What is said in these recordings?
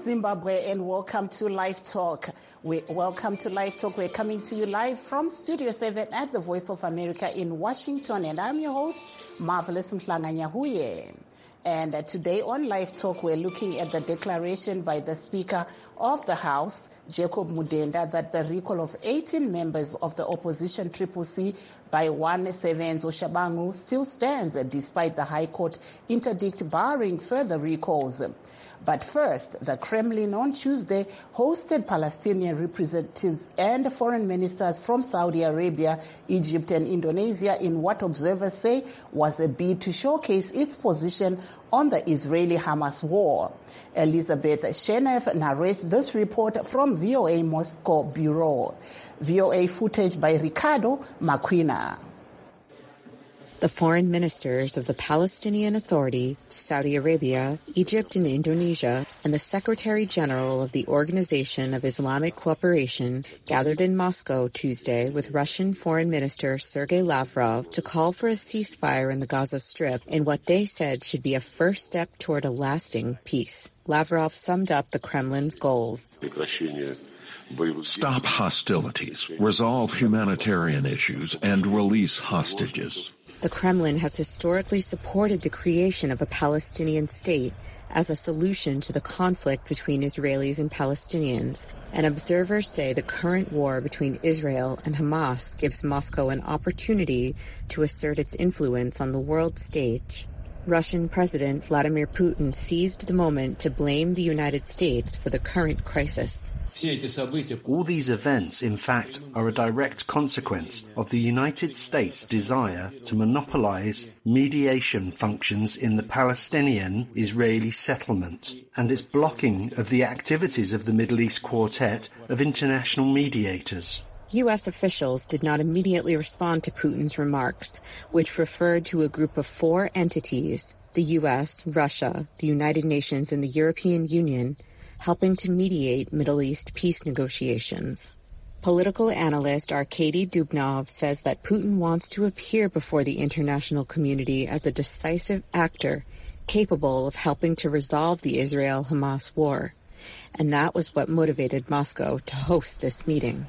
Zimbabwe, and welcome to Live Talk. Welcome to Live Talk. We're coming to you live from Studio 7 at the Voice of America in Washington, and I'm your host, Marvelous Mhlanganyahuye. And today on Live Talk, we're looking at the declaration by the Speaker of the House, Jacob Mudenda, that the recall of 18 members of the opposition CCC by one Sevenzo Shabangu still stands despite the High Court interdict barring further recalls. But first, the Kremlin on Tuesday hosted Palestinian representatives and foreign ministers from Saudi Arabia, Egypt and Indonesia in what observers say was a bid to showcase its position on the Israeli-Hamas war. Elizabeth Shenef narrates this report from VOA Moscow Bureau. VOA footage by Ricardo Maquina. The foreign ministers of the Palestinian Authority, Saudi Arabia, Egypt and Indonesia, and the Secretary General of the Organization of Islamic Cooperation gathered in Moscow Tuesday with Russian Foreign Minister Sergei Lavrov to call for a ceasefire in the Gaza Strip in what they said should be a first step toward a lasting peace. Lavrov summed up the Kremlin's goals. Stop hostilities, resolve humanitarian issues, and release hostages. The Kremlin has historically supported the creation of a Palestinian state as a solution to the conflict between Israelis and Palestinians, and observers say the current war between Israel and Hamas gives Moscow an opportunity to assert its influence on the world stage. Russian President Vladimir Putin seized the moment to blame the United States for the current crisis. All these events, in fact, are a direct consequence of the United States' desire to monopolize mediation functions in the Palestinian-Israeli settlement and its blocking of the activities of the Middle East Quartet of international mediators. U.S. officials did not immediately respond to Putin's remarks, which referred to a group of 4 entities, the U.S., Russia, the United Nations, and the European Union, helping to mediate Middle East peace negotiations. Political analyst Arkady Dubnov says that Putin wants to appear before the international community as a decisive actor capable of helping to resolve the Israel-Hamas war. And that was what motivated Moscow to host this meeting.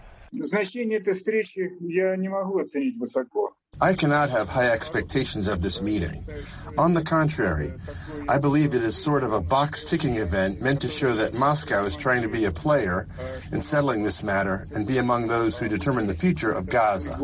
I cannot have high expectations of this meeting. On the contrary, I believe it is sort of a box-ticking event meant to show that Moscow is trying to be a player in settling this matter and be among those who determine the future of Gaza.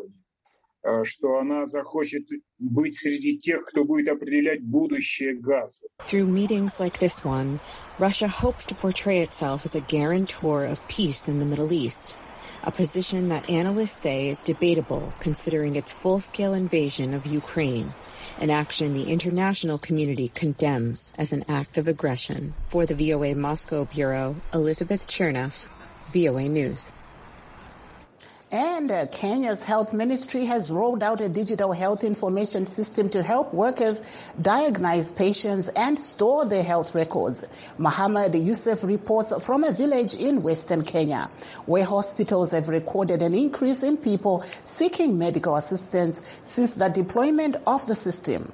Through meetings like this one, Russia hopes to portray itself as a guarantor of peace in the Middle East, a position that analysts say is debatable considering its full-scale invasion of Ukraine, an action the international community condemns as an act of aggression. For the VOA Moscow Bureau, Elizabeth Chernoff, VOA News. And Kenya's health ministry has rolled out a digital health information system to help workers diagnose patients and store their health records. Muhammad Yusuf reports from a village in western Kenya, where hospitals have recorded an increase in people seeking medical assistance since the deployment of the system.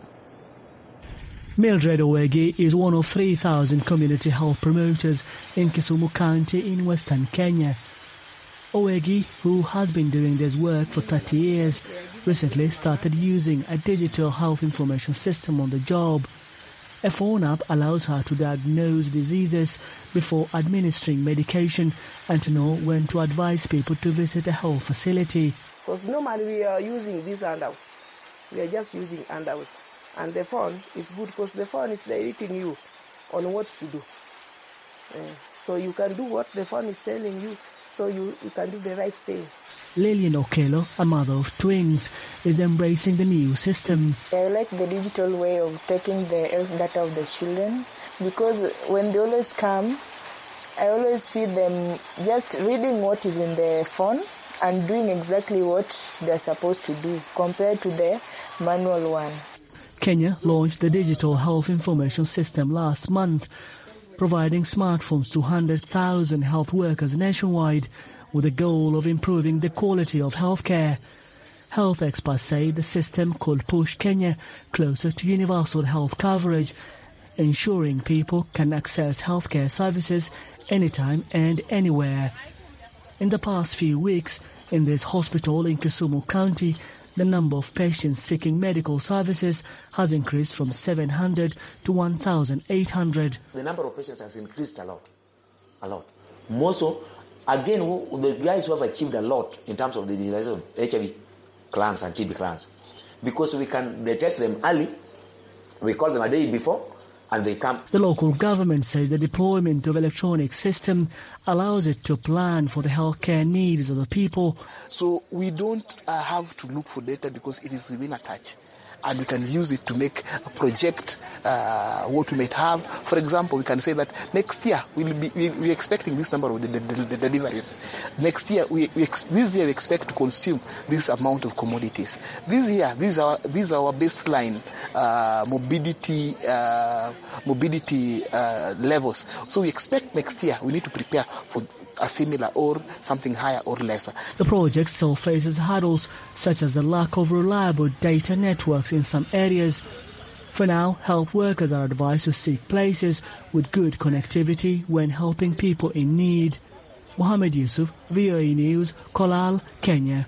Mildred Owegi is one of 3,000 community health promoters in Kisumu County in western Kenya. Owegi, who has been doing this work for 30 years, recently started using a digital health information system on the job. A phone app allows her to diagnose diseases before administering medication and to know when to advise people to visit a health facility. Because normally we are using these handouts. We are just using handouts. And the phone is good because the phone is directing you on what to do. So you can do what the phone is telling you. So you can do the right thing. Lillian Okello, a mother of twins, is embracing the new system. I like the digital way of taking the health data of the children because when they always come, I always see them just reading what is in the phone and doing exactly what they're supposed to do compared to the manual one. Kenya launched the digital health information system last month, providing smartphones to 100,000 health workers nationwide with the goal of improving the quality of healthcare. Health experts say the system could push Kenya closer to universal health coverage ensuring people can access healthcare services anytime and anywhere. In the past few weeks, in this hospital in Kisumu County, the number of patients seeking medical services has increased from 700 to 1,800. The number of patients has increased a lot. More so, again, the guys who have achieved a lot in terms of the digitalization of HIV clans and TB clans, because we can detect them early, we call them a day before, and they come. The local government said the deployment of electronic system allows it to plan for the healthcare needs of the people. So we don't have to look for data because it is within a touch. And we can use it to make a project what we might have. For example, we can say that next year we're expecting this number of the deliveries. Next year, this year we expect to consume this amount of commodities. This year, these are our baseline mobility levels. So we expect next year we need to prepare for a similar or something higher or lesser. The project still faces hurdles such as the lack of reliable data networks in some areas. For now, health workers are advised to seek places with good connectivity when helping people in need. Mohammed Yusuf, VOA News, Kolal, Kenya.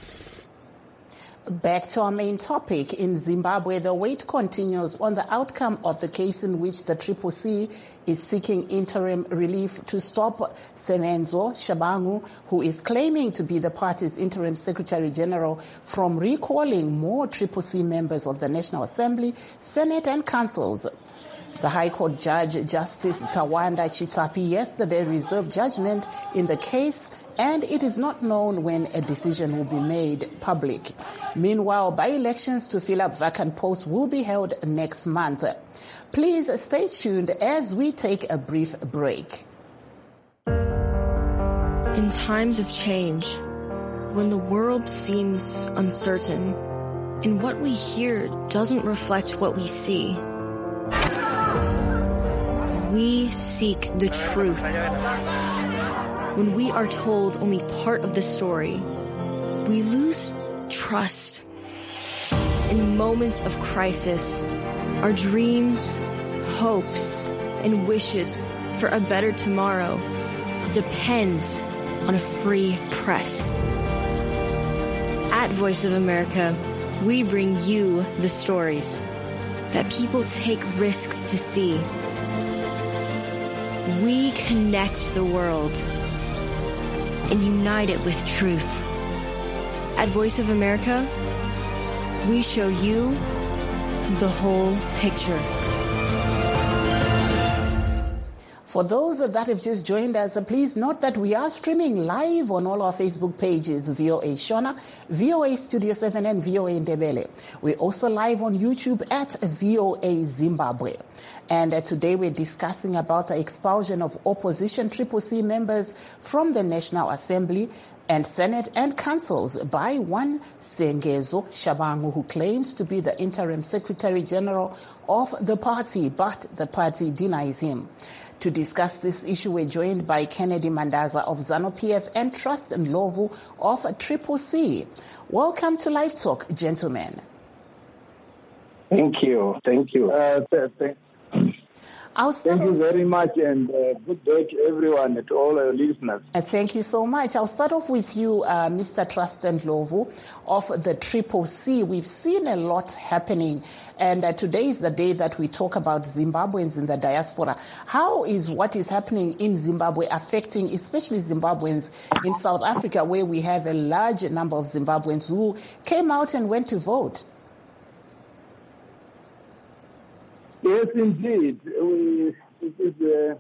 Back to our main topic. In Zimbabwe, the wait continues on the outcome of the case in which the CCC is seeking interim relief to stop Semenzo Shabangu, who is claiming to be the party's interim Secretary General, from recalling more CCC members of the National Assembly, Senate and councils. The High Court Judge Justice Tawanda Chitapi yesterday reserved judgment in the case, and it is not known when a decision will be made public. Meanwhile, by-elections to fill up vacant posts will be held next month. Please stay tuned as we take a brief break. In times of change, when the world seems uncertain and what we hear doesn't reflect what we see, we seek the truth. When we are told only part of the story, we lose trust. In moments of crisis, our dreams, hopes, and wishes for a better tomorrow depend on a free press. At Voice of America, we bring you the stories that people take risks to see. We connect the world and unite it with truth. At Voice of America, we show you the whole picture. For those that have just joined us, please note that we are streaming live on all our Facebook pages, VOA Shona, VOA Studio 7 and VOA Ndebele. We're also live on YouTube at VOA Zimbabwe. And today we're discussing about the expulsion of opposition CCC members from the National Assembly and Senate and councils by one Sengezo Shabangu, who claims to be the interim Secretary General of the party, but the party denies him. To discuss this issue, we're joined by Kennedy Mandaza of ZANU-PF and Trust Ndlovu of CCC. Welcome to Live Talk, gentlemen. Thank you. Thank you. Thank you very much, and good day to everyone, to all our listeners. Thank you so much. I'll start off with you, Mr. Trust Ndlovu of the CCC. We've seen a lot happening, and today is the day that we talk about Zimbabweans in the diaspora. How is what is happening in Zimbabwe affecting especially Zimbabweans in South Africa, where we have a large number of Zimbabweans who came out and went to vote? Yes, indeed. It is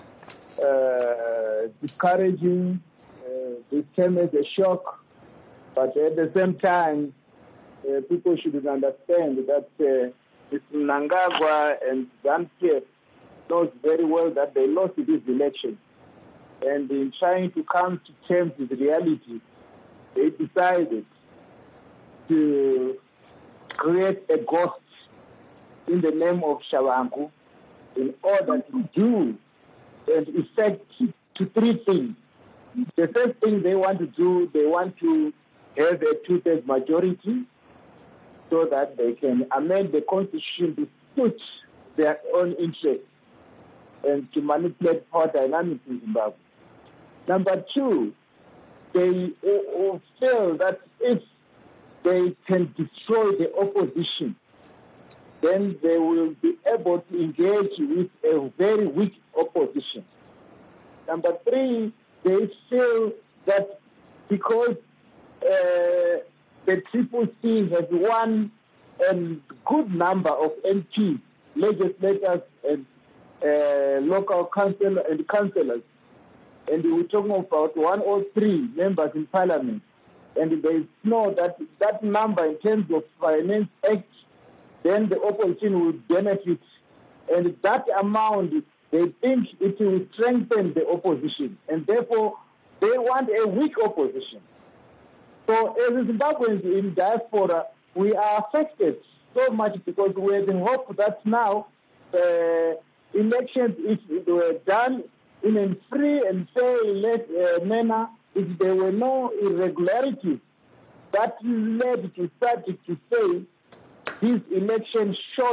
discouraging. This came as a shock, but at the same time, people should understand that Mr. Mnangagwa and ZANU-PF knows very well that they lost this election. And in trying to come to terms with reality, they decided to create a ghost in the name of Shabangu in order to do and effect to three things. The first thing they want to do, they want to have a two-thirds majority so that they can amend the constitution to suit their own interests and to manipulate power dynamics in Zimbabwe. Number two, they feel that if they can destroy the opposition, then they will be able to engage with a very weak opposition. Number three, they feel that because the CCC has won a good number of MPs, legislators, and local councillors, and we're talking about 103 members in parliament, and they know that number in terms of finance act, then the opposition will benefit, and that amount, they think it will strengthen the opposition, and therefore they want a weak opposition. So as Zimbabweans in diaspora, we are affected so much because we have the hope that now elections, if they were done in a free and fair manner, if there were no irregularities, that led to start to say this election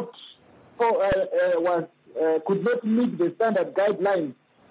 could not meet the standard guidelines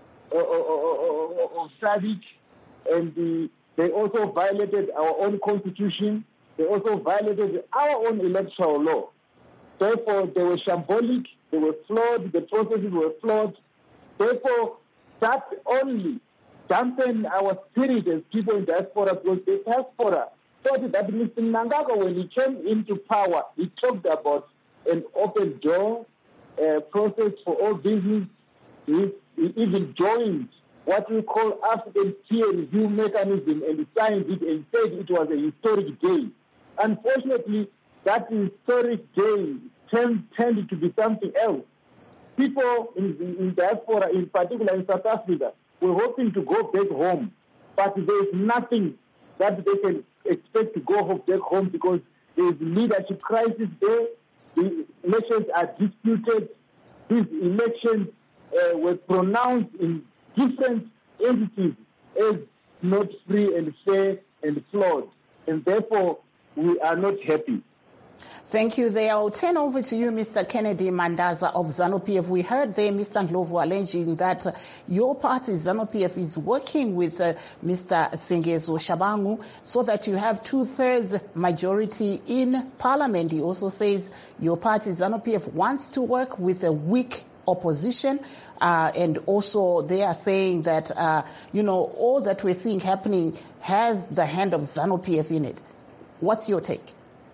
of SADC, and they also violated our own constitution. They also violated our own electoral law. Therefore, they were shambolic, they were flawed, the processes were flawed. Therefore, that only dampened our spirit as people in diaspora, because the diaspora thought that Mr. Mnangagwa, when he came into power, he talked about an open door process for all business. He even joined what we call African peer review mechanism and signed it and said it was a historic day. Unfortunately, that historic day tended to be something else. People in diaspora, in particular in South Africa, were hoping to go back home, but there is nothing that they can expect to go back home because there is leadership crisis there. The elections are disputed. These elections were pronounced in different entities as not free and fair and flawed, and therefore we are not happy. Thank you there. I'll turn over to you, Mr. Kennedy Mandaza of ZANU-PF. We heard there Mr. Ndlovu alleging that your party, ZANU-PF, is working with Mr. Sengezo Shabangu so that you have 2/3 majority in parliament. He also says your party, ZANU-PF, wants to work with a weak opposition, and also they are saying that, all that we're seeing happening has the hand of ZANU-PF in it. What's your take?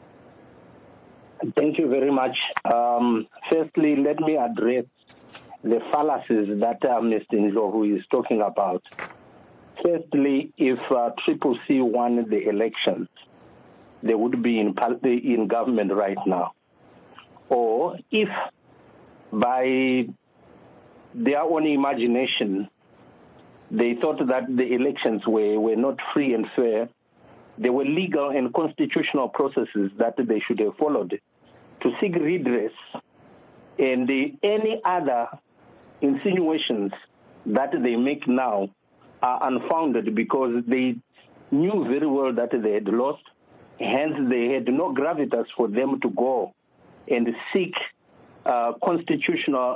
Thank you very much. Firstly, let me address the fallacies that Mr. Ndlovu is talking about. Firstly, if CCC won the elections, they would be in government right now. Or if by their own imagination they thought that the elections were not free and fair, there were legal and constitutional processes that they should have followed to seek redress, and any other insinuations that they make now are unfounded because they knew very well that they had lost, hence they had no gravitas for them to go and seek constitutional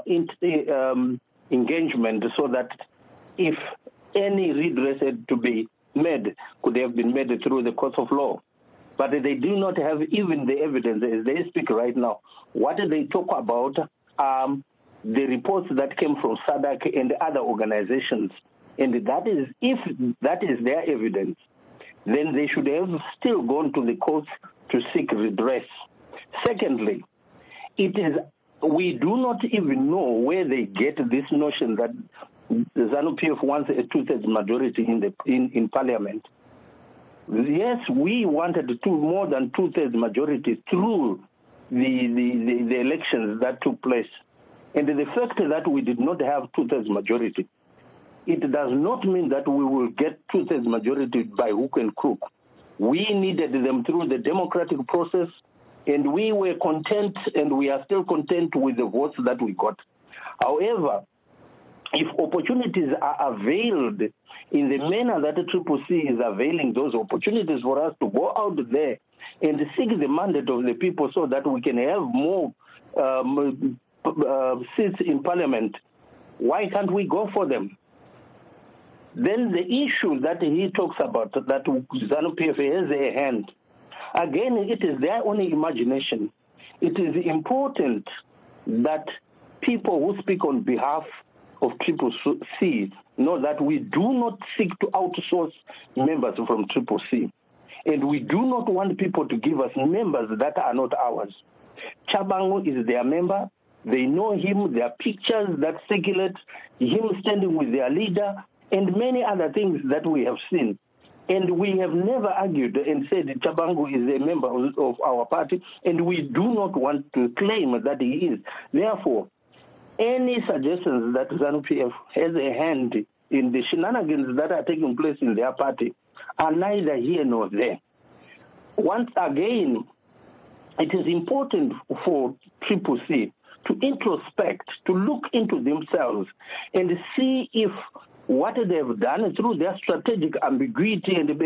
engagement so that if any redress had to be made, could have been made through the courts of law. But they do not have even the evidence as they speak right now. What they talk about the reports that came from SADC and other organizations. And that is, if that is their evidence, then they should have still gone to the courts to seek redress. Secondly, we do not even know where they get this notion that the ZANU-PF wants a 2/3 majority in parliament. Yes, we wanted more than 2/3 majority through the elections that took place. And the fact that we did not have 2/3 majority, it does not mean that we will get 2/3 majority by hook and crook. We needed them through the democratic process, and we were content, and we are still content with the votes that we got. However, if opportunities are availed in the manner that the CCC is availing those opportunities for us to go out there and seek the mandate of the people so that we can have more seats in parliament, why can't we go for them? Then the issue that he talks about, that ZANU-PF has a hand, again, it is their own imagination. It is important that people who speak on behalf of Triple C know that we do not seek to outsource members from Triple C. And we do not want people to give us members that are not ours. Chabangu is their member. They know him. There are pictures that circulate, him standing with their leader, and many other things that we have seen. And we have never argued and said Chabangu is a member of our party, and we do not want to claim that he is. Therefore, any suggestions that ZANU-PF has a hand in the shenanigans that are taking place in their party are neither here nor there. Once again, it is important for Triple C to introspect, to look into themselves and see if what they have done through their strategic ambiguity and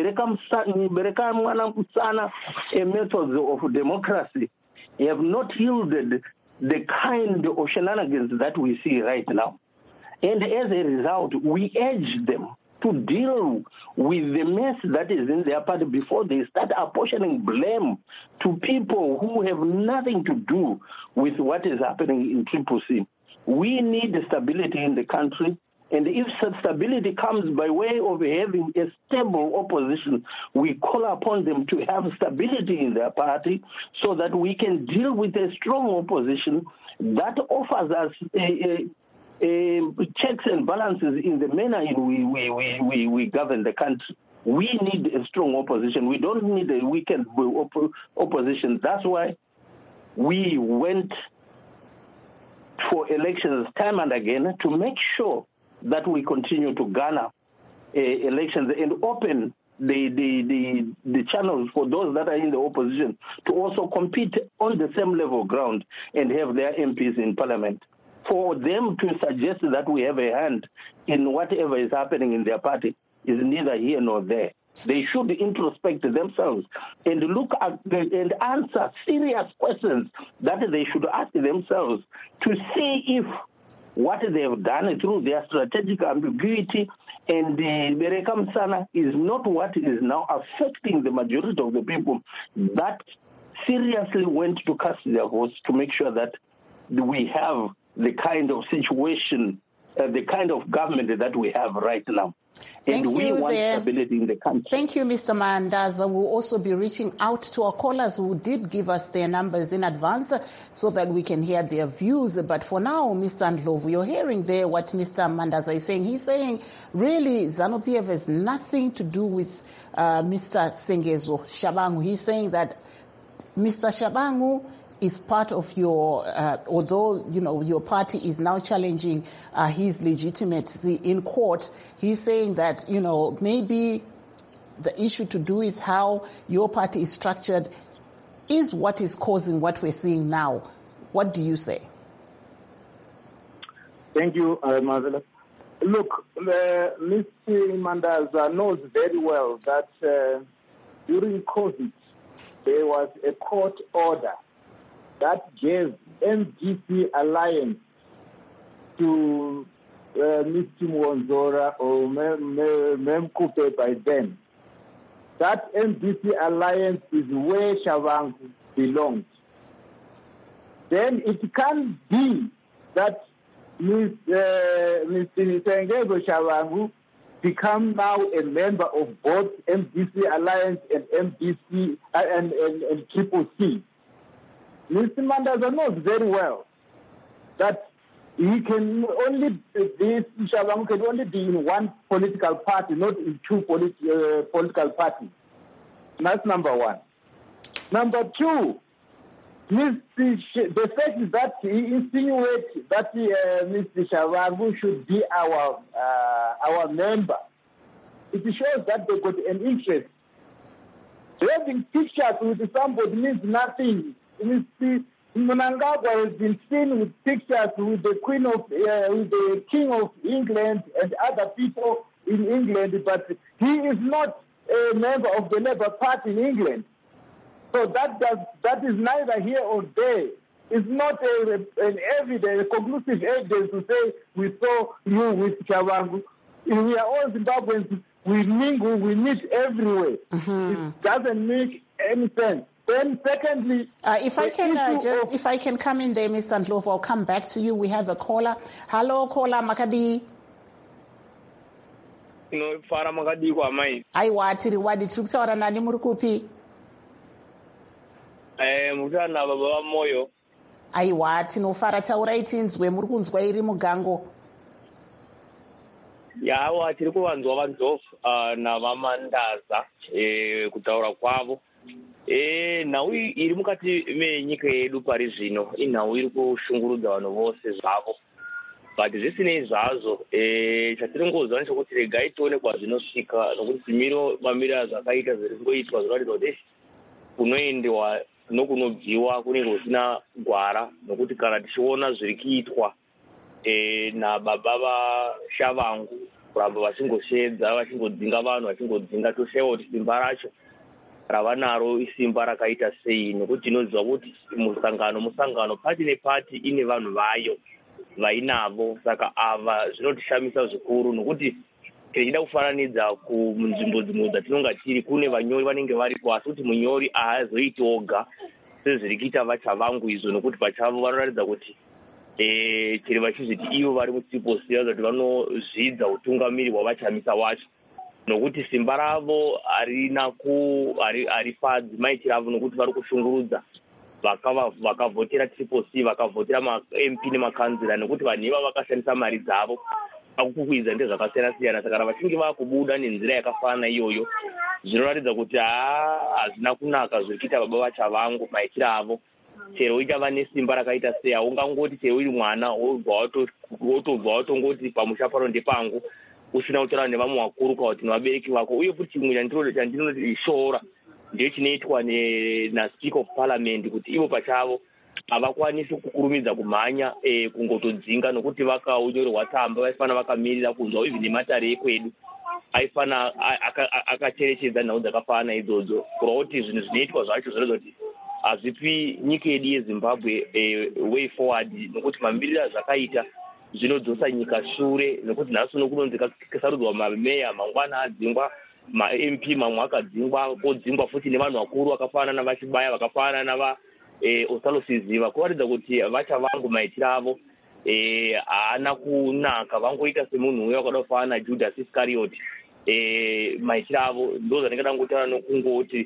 methods of democracy have not yielded the kind of shenanigans that we see right now. And as a result, we urge them to deal with the mess that is in their party before they start apportioning blame to people who have nothing to do with what is happening in Triple C. We need stability in the country, and if stability comes by way of having a stable opposition, we call upon them to have stability in their party so that we can deal with a strong opposition that offers us checks and balances in the manner in we govern the country. We need a strong opposition. We don't need a weakened opposition. That's why we went for elections time and again to make sure that we continue to garner elections and open the channels for those that are in the opposition to also compete on the same level ground and have their MPs in parliament. For them to suggest that we have a hand in whatever is happening in their party is neither here nor there. They should introspect themselves and look at and answer serious questions that they should ask themselves to see if what they have done through their strategic ambiguity and the Berekam Sana is not what is now affecting the majority of the people that seriously went to cast their votes to make sure that we have the kind of situation, the kind of government that we have right now. And we want stability in the country. Thank you, Mr. Mandaza. We'll also be reaching out to our callers who did give us their numbers in advance so that we can hear their views. But for now, Mr. Ndlovu, you're hearing there what Mr. Mandaza is saying. He's saying, really, ZANU-PF has nothing to do with Mr. Sengezo Shabangu. He's saying that Mr. Shabangu is part of your, although, you know, your party is now challenging his legitimacy in court, he's saying that, you know, maybe the issue to do with how your party is structured is what is causing what we're seeing now. What do you say? Thank you, Marvelous. Look, Mr. Mandaza knows very well that during COVID, there was a court order that gave MDC alliance to Mr. Mwonzora or Memkupe by then. That MDC alliance is where Shabangu belongs. Then it can't be that Mr. Sengezo Shabangu become now a member of both MDC alliance and MDC and Triple C. Mr. Mandaza knows very well that he can only Shabangu can only be in one political party, not in two political parties. That's number one. Number two, the fact that he insinuates that Mr. Shabangu should be our member, it shows that they got an interest. Having pictures with somebody means nothing. Mr. Mnangagwa has been seen with pictures with the Queen of, with the King of England and other people in England, but he is not a member of the Labour Party in England. So that is neither here or there. It's not an evidence, a conclusive evidence to say we saw you with Chavangu. We are all Zimbabweans. We mingle, we meet everywhere. It doesn't make any sense. Then secondly, if I can come in there, Mr. Ndlovu, I'll come back to you. We have a caller. Hello, caller Makadi. No, Fara Makadi kwa mai. Aiwa tiri wadi tukutaura nani murukupi? Mutana baba moyo. Aiwa tinofara taurai tinzwe muri kunzwa iri mugango. Yawa tiri kuvanzwa vanzofu navamandaza kutaura kwavo. Nhau iri mukati menyika yedu pari zvino inhau iri kushungurudza vanhu vose zvavo. But zvisinei zvazvo chatiringoziva ndechekuti regai tione kwazvinosvika nokuti mamiriro zvakaita zviri kungoitwa zvinoratidza kuti kunoendewa nokunobviwa kunenge kusina gwara nokuti kana tichiona zviri kuitwa nababa vaShavangu kuramba vachingosvedza vachingodzinga vanhu vachingodzinga toshayiwa kuti simba racho ravanaro isimba rakaita sei nokuti tinoziva kuti musangano pati nepati ine vanhu vayo vainavo. Saka ava zvinotishamisa zvikuru nokuti tichida kufananidza munzvimbo dzimwe dzatinonga tiri kune vanyori vanenge varipo asi kuti munyori haazoiti oga sezviri kuita vaChavangu izvo nokuti pachavo vanoratidza kuti chiri vachizviti ivo vari mutsiposi vaza kuti vanozvidza utungamiri hwavachamisa wacho nokuti simba ravo harifadzi maitiro avo nokuti vari kushungurudza vakavhotera triple-C vakavhotera ma-MP nemakanzira nokuti vanhu iva vakashandisa mari dzavo akukukwidza ndezvakasiyana-siyana. Saka vachinge vakubuda nenzira yakafanana iyoyo zvinoratidza kuti hazvina kunaka zviri kuita baba vaChavangu maitiro avo. Chero uchava nesimba rakaita sei haungangoti chero uri mwana wotobva watongoti pamusha pano ndepangu usina kutaura nevamwe vakuru kana kuti nevabereki vako. Uye futi chimwe chandinoti shora ndiyo chinoitwa naSpeaker of Parliament kuti ivo pachavo havakwanisi kukurumidza kumhanya kungotodzinga nokuti vakauyorwa tsamba vaifana vakamirira kunzwa even nematare ekwedu aifana akacherechedza nhau dzakafanana idzodzo kureva kuti zvinhu zvinoitwa zvacho zvinoita kuti hazvipi nyika yedu yeZimbabwe way forward nokuti mamiriro azvakaita zvinodzosa nyika shure nokuti nhasi uno kunonzi kasarudzwa mameya mangwana adzingwa ma-MP mamwe akadzingwa kodzingwa futi nevanhu vakuru vakafanana navachibaya vakafanana nava Osalo Siziva kuratidza kuti vaChavangu maitiro avo haana kunaka vangoita semunhu uya wakada kufanana naJudas Iscariot maitiro avo ndo zvanenge ngotaura nokungoti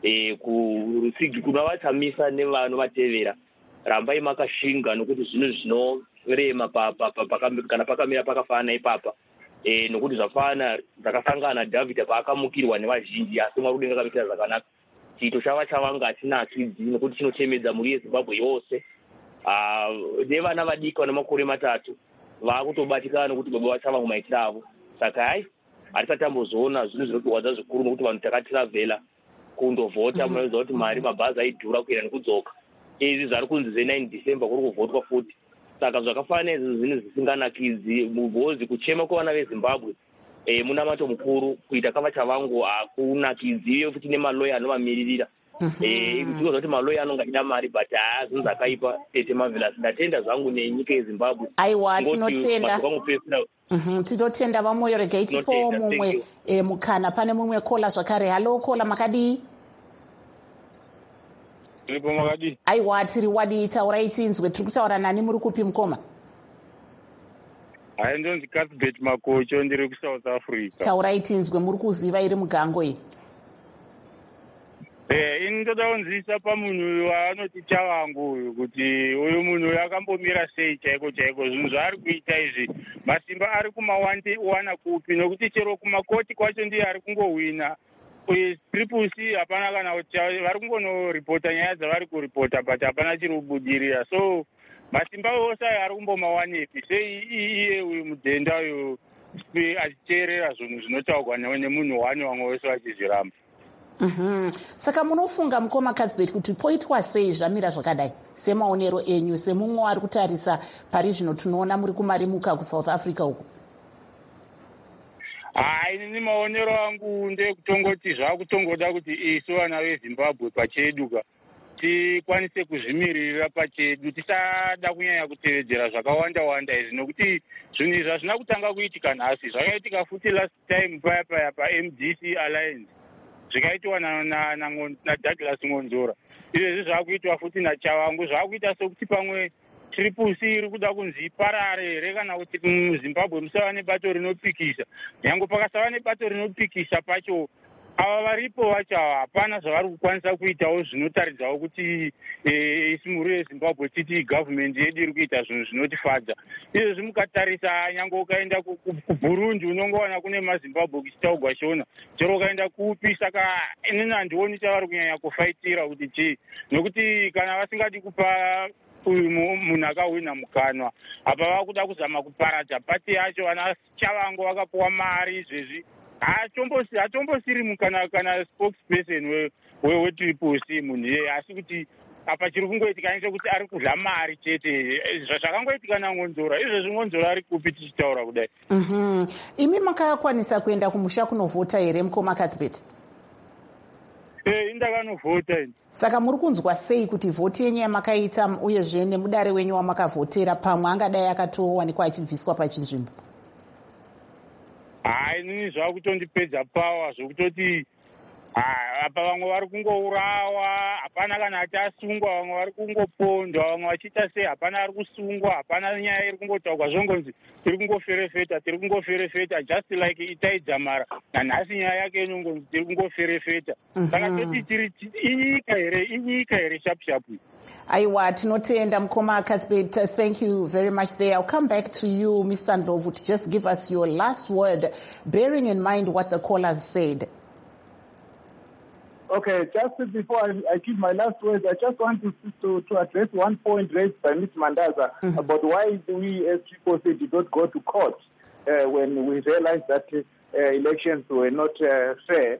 kuna vachamisa nevanovatevera rambai makashinga nokuti zvinhu zvinorema kana pakamira pakafanana ipapa nokuti zvafana zvakasangana naDhavhidha paakamukirwa nevazhinji asi Mwari kudenga akamitira zvakanaka. Chiito chavaChavangu hachinakidzi nokuti chinochemedza mhuri yeZimbabwe yose. Nevana vadiki vane makore 3 vakutobatikana nokuti baba vaChavangu maitiro avo. Saka hatisati tambozoona zvinhu zvinotirwadza zvikuru nokuti vanhu takatiravhela kundovhota munoziva kuti mari mabhazi aidhura kuenda nekudzoka. Izvi zviri kunzi ze9 December kuri kuvhotwa futi. Saka zvakafanana izvi zvinhu zvisinganakidzi mubhozi kuchema kwevana veZimbabwe munamato mukuru kuita kavaChavangu hakunakidzi uye futi nemaloya anovamiririra zviko zvoti maloya anonga ida mari but zvinhu zvakaipa tete Marvelous ndatenda zvangu nenyika yeZimbabwe. Aiwa tinotenda vamoyo regai tipowo mumwe mukana pane mumwe kola zvakare. Halo kola makadii? Aiwa tiri wadi taurai tinzwe tiri kutaura nani muri kupi mukoma? Ndonzi Cuthbert Makocho ndiri kuSouth Africa. Taurai tinzwe muri kuziva iri mugango iyi? Ini ndoda kunzisa pamunhu uyu waanoti Chavangu uyu kuti uyu munhu uyu akambomira sei chaiko zvinhu zvaari kuita izvi masimba ari kumawana kupi nokuti chero kumakoti kwacho ndiye ari kungohwina. Triple-C hapana kana kuti vari kungonoripota nyaya dzavari kuripota but hapana chiri kubudirira. So masimba ose ayo ari kumbomawanepi sei iye uyu mudhenda uyu achiteerera zvinhu zvinotaurwa nemunhu wani vamwe vese vachizviramba. Saka munofunga mukoma Cuthbert kuti poitwa sei zvamira zvakadai semaonero enyu semumwe ari kutarisa pari zvino tunoona muri kumarimuka kuSouth Africa uko? Ini maonero angu ndekutongoti zvakutongoda kuti isu vana veZimbabwe pacheduka tikwanise kuzvimirira pachedu tisada kunyanya kutevedzera zvakawanda izvi nokuti zvinhu izvi hazvina kutanga kuitika nhasi zvakaitika futi last time paya paMDC Alliance zvikaitwa naDouglas Ngonzora izvezvi zvaakuitwa futi naChavangu zvaakuita sokuti pamwe Triple C iri kuda kunzi iparare here kana kuti muZimbabwe musava nebato rinopikisa nyange pakasava nebato rinopikisa pacho ava varipo vacho hapana zvavari kukwanisa kuitawo zvinotaridzawo kuti isimuru yeZimbabwe titi gavhumende yedu iri kuita zvinhu zvinotifadza izvezvi mukatarisa nyange ukaenda kuBurundi unongowana kune maZimbabwe kuchitaugwa shona chero ukaenda kupi saka inini handioni chavari kunyanya kufaitira kuti chii nokuti kana vasingadi kupa uyu munhu akahwina mukanwa apa vakuda kuzama kuparadza pati yacho vana Chavangu vakapuwa mari izvezvi hatombosiri kana spokesperson weTriple C munhu iyeye asi kuti apa chiri kungoitika nechekuti ari kudla mari chete zvakangoitika naNgonzora izvezvi Ngonzora ari kupi tichitaura kudai. Imi makakwanisa kuenda kumusha kunovhota here mukoma Cuthbert? Indakanovhota ini. Saka muri kunzwa sei kuti vhoti yenyu yamakaita uyezve nemudare wenyu wamakavhotera pamwe angadai akatowanikwa achibviswa pachinzvimbo? Inini zvakutondipedza pawa zvokutoti apa vamwe vari kungourawa hapana kana achasungwa vamwe vari kungopondwa vamwe vachiita sei hapana ari kusungwa hapana nyaya iri kungotaurwa zvongonzi tiri kungoferefeta just like Itai Dzamara nanhasi nyaya yake inongonzi tiri kungoferefeta saka toti inyika here shapu Aiwa, tinotenda mukoma Cuthbert. Thank you very much there. I'll come back to you, Mr. Ndlovu, to just give us your last word, bearing in mind what the callers said. Okay, just before I give my last words, I just want to address one point raised by Ms. Mandaza about why we as Triple C did not go to court when we realized that elections were not fair.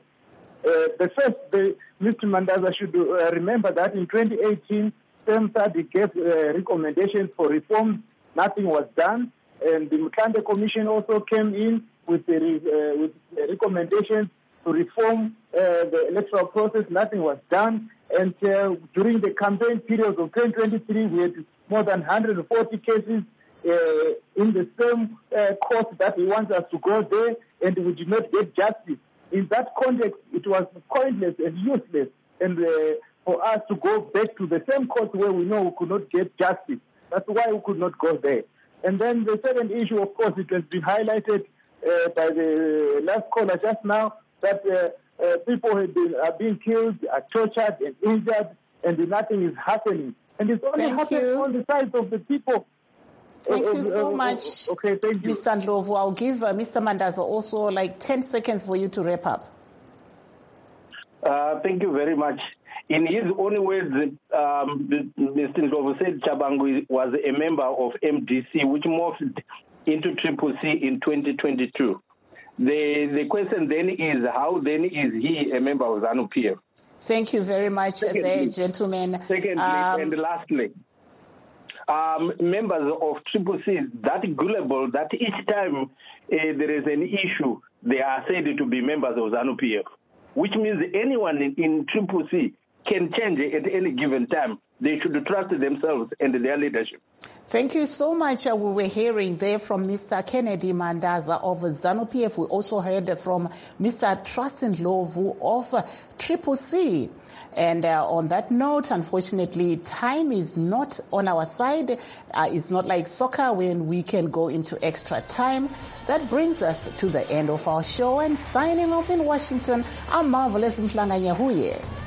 Mr. Mandaza should remember that in 2018, SEMSA gave recommendations for reforms. Nothing was done. And the Mkande Commission also came in with recommendations to reform the electoral process. Nothing was done. And during the campaign period of 2023, we had more than 140 cases in the same court that he wants us to go there, and we did not get justice. In that context, it was pointless and useless, and for us to go back to the same court where we know we could not get justice. That's why we could not go there. And then the second issue, of course, it has been highlighted by the last caller just now, that people are being killed, are tortured and injured, and nothing is happening. And it's only happening on the side of the people. Thank you so much, okay, thank you. Mr. Ndlovu. I'll give Mr. Mandaza also like 10 seconds for you to wrap up. Thank you very much. In his own words, Mr. Ndlovu said Chabangu was a member of MDC, which morphed into Triple C in 2022. The question then is, how then is he a member of ZANU-PF? Thank you very much, gentlemen. Secondly, and lastly, members of Triple C, that gullible, that each time there is an issue, they are said to be members of ZANU-PF, which means anyone in Triple C can change at any given time. They should trust themselves and their leadership. Thank you so much. We were hearing there from Mr. Kennedy Mandaza of ZANU-PF. We also heard from Mr. Trustin Ndlovu of Triple C. And on that note, unfortunately, time is not on our side. It's not like soccer when we can go into extra time. That brings us to the end of our show. And signing off in Washington, I'm Marvelous Mhlanga Nyahuye.